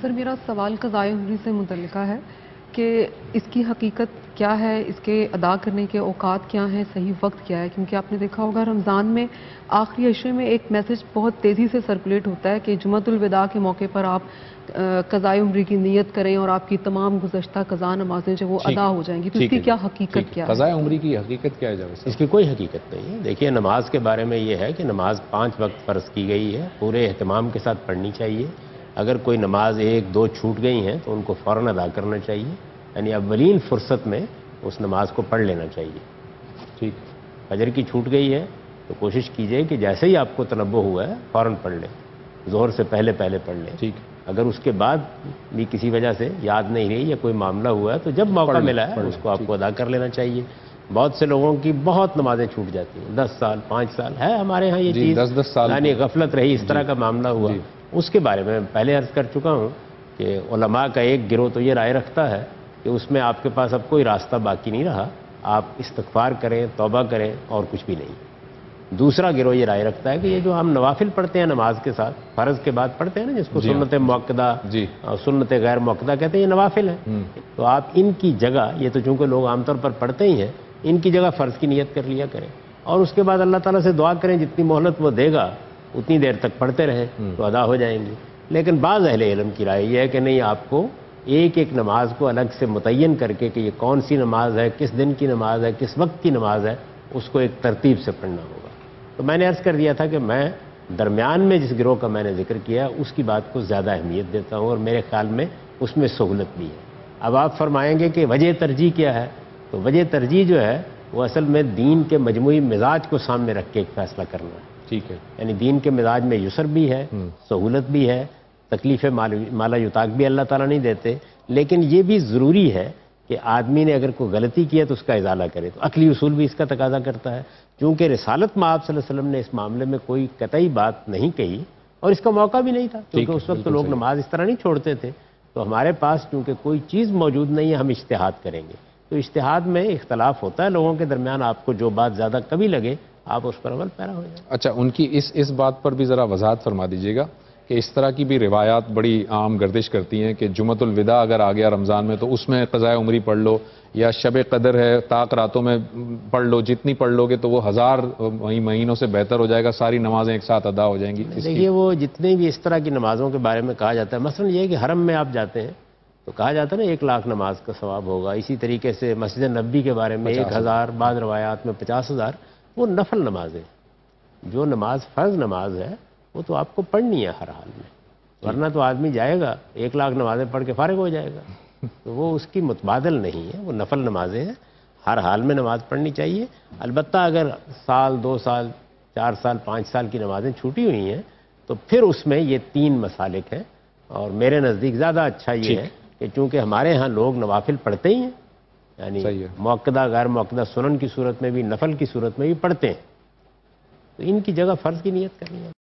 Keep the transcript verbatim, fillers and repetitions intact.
سر میرا سوال قضائے عمری سے متعلقہ ہے کہ اس کی حقیقت کیا ہے، اس کے ادا کرنے کے اوقات کیا ہیں، صحیح وقت کیا ہے؟ کیونکہ آپ نے دیکھا ہوگا رمضان میں آخری عشرے میں ایک میسج بہت تیزی سے سرکولیٹ ہوتا ہے کہ جمعۃ الوداع کے موقع پر آپ قضائے عمری کی نیت کریں اور آپ کی تمام گزشتہ قضا نمازیں جو وہ ادا ہو جائیں گی، تو اس کی کیا حقیقت کیا ہے؟ قضائے عمری کی حقیقت کیا ہے جاوید صاحب؟ اس کی کوئی حقیقت نہیں ہے۔ دیکھیے نماز کے بارے میں یہ ہے کہ نماز پانچ وقت فرض کی گئی ہے، پورے اہتمام کے ساتھ پڑھنی چاہیے۔ اگر کوئی نماز ایک دو چھوٹ گئی ہیں تو ان کو فوراً ادا کرنا چاہیے، یعنی اولین فرصت میں اس نماز کو پڑھ لینا چاہیے۔ ٹھیک، فجر کی چھوٹ گئی ہے تو کوشش کیجئے کہ جیسے ہی آپ کو تنبہ ہوا ہے فوراً پڑھ لیں، ظہر سے پہلے پہلے پڑھ لیں۔ ٹھیک، اگر اس کے بعد بھی کسی وجہ سے یاد نہیں رہی یا کوئی معاملہ ہوا ہے تو جب موقع ملا ہے اس کو آپ کو ادا کر لینا چاہیے۔ بہت سے لوگوں کی بہت نمازیں چھوٹ جاتی ہیں، دس سال پانچ سال ہے ہمارے ہاں یہ چیز، دس دس سال یعنی غفلت رہی، اس طرح کا معاملہ ہوا۔ اس کے بارے میں پہلے عرض کر چکا ہوں کہ علماء کا ایک گروہ تو یہ رائے رکھتا ہے کہ اس میں آپ کے پاس اب کوئی راستہ باقی نہیں رہا، آپ استغفار کریں، توبہ کریں اور کچھ بھی نہیں۔ دوسرا گروہ یہ رائے رکھتا ہے کہ یہ جو ہم نوافل پڑھتے ہیں نماز کے ساتھ، فرض کے بعد پڑھتے ہیں نا جس کو سنت مؤکدہ، سنت غیر مؤکدہ کہتے ہیں، یہ نوافل ہیں، تو آپ ان کی جگہ، یہ تو چونکہ لوگ عام طور پر پڑھتے ہی ہیں، ان کی جگہ فرض کی نیت کر لیا کریں اور اس کے بعد اللہ تعالیٰ سے دعا کریں جتنی مہلت وہ دے گا اتنی دیر تک پڑھتے رہیں تو ادا ہو جائیں گی۔ لیکن بعض اہل علم کی رائے یہ ہے کہ نہیں، آپ کو ایک ایک نماز کو الگ سے متعین کر کے کہ یہ کون سی نماز ہے، کس دن کی نماز ہے، کس وقت کی نماز ہے، اس کو ایک ترتیب سے پڑھنا ہوگا۔ تو میں نے عرض کر دیا تھا کہ میں درمیان میں جس گروہ کا میں نے ذکر کیا اس کی بات کو زیادہ اہمیت دیتا ہوں اور میرے خیال میں اس میں سہولت بھی ہے۔ اب آپ فرمائیں گے کہ وجہ ترجیح کیا ہے، تو وجہ ترجیح جو ہے وہ اصل میں دین کے مجموعی مزاج کو سامنے رکھ کے ایک فیصلہ کرنا ہے۔ ٹھیک ہے، یعنی دین کے مزاج میں یسر بھی ہے، سہولت بھی ہے، تکلیف مالا یطاق بھی اللہ تعالیٰ نہیں دیتے، لیکن یہ بھی ضروری ہے کہ آدمی نے اگر کوئی غلطی کی ہے تو اس کا ازالہ کرے۔ تو عقلی اصول بھی اس کا تقاضا کرتا ہے، کیونکہ رسالت مآب صلی اللہ علیہ وسلم نے اس معاملے میں کوئی قطعی بات نہیں کہی اور اس کا موقع بھی نہیں تھا، کیونکہ اس وقت لوگ نماز اس طرح نہیں چھوڑتے تھے۔ تو ہمارے پاس کیونکہ کوئی چیز موجود نہیں ہے، ہم اجتہاد کریں گے، تو اجتہاد میں اختلاف ہوتا ہے لوگوں کے درمیان، آپ کو جو بات زیادہ کبھی لگے آپ اس پر عمل پیرا ہو جائیں۔ اچھا، ان کی اس اس بات پر بھی ذرا وضاحت فرما دیجیے گا کہ اس طرح کی بھی روایات بڑی عام گردش کرتی ہیں کہ جمعۃ الوداع اگر آ گیا رمضان میں تو اس میں قضائے عمری پڑھ لو، یا شب قدر ہے طاق راتوں میں پڑھ لو، جتنی پڑھ لو گے تو وہ ہزار مہینوں سے بہتر ہو جائے گا، ساری نمازیں ایک ساتھ ادا ہو جائیں گی۔ دیکھیے وہ جتنے بھی اس طرح کی نمازوں کے بارے میں کہا جاتا ہے، مثلا یہ کہ حرم میں آپ جاتے ہیں تو کہا جاتا ہے نا ایک لاکھ نماز کا ثواب ہوگا، اسی طریقے سے مسجد نبوی کے بارے میں ایک ہزار، بعض روایات میں پچاس ہزار، وہ نفل نمازیں، جو نماز فرض نماز ہے وہ تو آپ کو پڑھنی ہے ہر حال میں، ورنہ تو آدمی جائے گا ایک لاکھ نمازیں پڑھ کے فارغ ہو جائے گا، تو وہ اس کی متبادل نہیں ہے، وہ نفل نمازیں ہیں، ہر حال میں نماز پڑھنی چاہیے۔ البتہ اگر سال دو سال چار سال پانچ سال کی نمازیں چھوٹی ہوئی ہیں تو پھر اس میں یہ تین مسالک ہیں، اور میرے نزدیک زیادہ اچھا یہ ہے کہ چونکہ ہمارے ہاں لوگ نوافل پڑھتے ہی ہیں، یعنی مؤکدہ غیر مؤکدہ سنن کی صورت میں بھی، نفل کی صورت میں بھی پڑھتے ہیں، تو ان کی جگہ فرض کی نیت کرنی ہے۔